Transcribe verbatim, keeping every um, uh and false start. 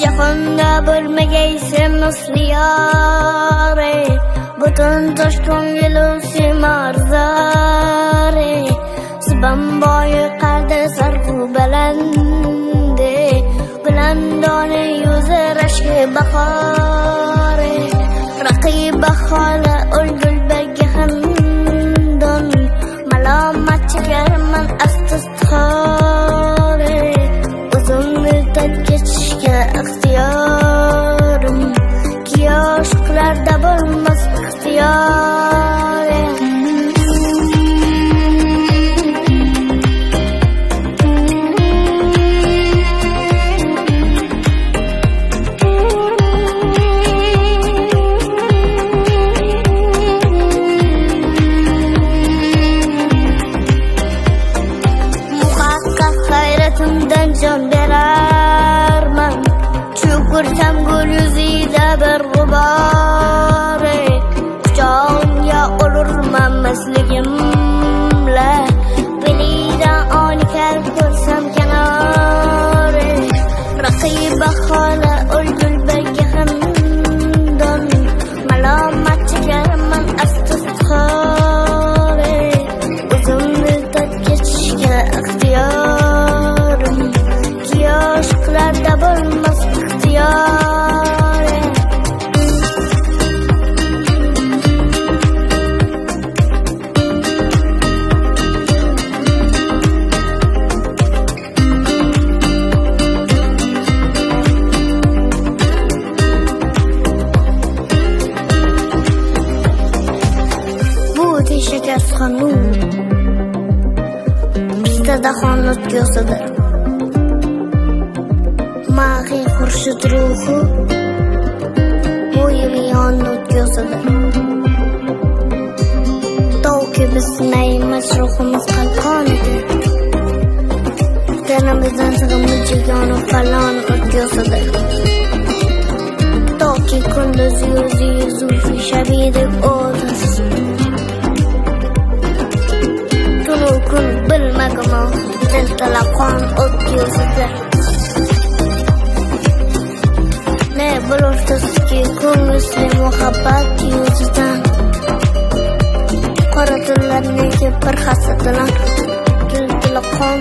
jahonda bo'lmagay sen misli yore, butun tosh ko'ngil simar zare, sibamboyi qaldi sarxu balande, bulandone yuzi rashki bahore, raqib bahole o'lgul bergi hamdon, malomat chekarman astistixore, uzun muddat kechishga ixtiyorim, kiyoshlarda bo'lmas ixtiyorim. Hayratimdan jon berarman, chukursam gul yuzida bir g'ubore, quchog'imga olurman masligimla, belidan oni kal ko'rsam kanore, raqiba xola o'lgul bergi hamdon, malomat chekarman astistixore, uzun muddat kechishga ixtiyorim, kiyoshlarda bo'lmas ixtiyorim. Bu teshakaz xonum bizda xonlik yo'sidir, Mahi Xurshid ruhi mo'yiliyon o'tgo'sidir. Toki bisnaymiz ruhimiz qalqonidir, tanamizdan sig'imli jigonu falon o'tgo'sidir. Toki kunduz yuzi yuzufi shabidib o'tasiz, tunu kun bilmagimo tiltalaqon o'tgo'sidir. Ne bulurtuzki ko'ngilli muhabbat yuzidan, qora tunlar nega bir hasadilan tiltilaqon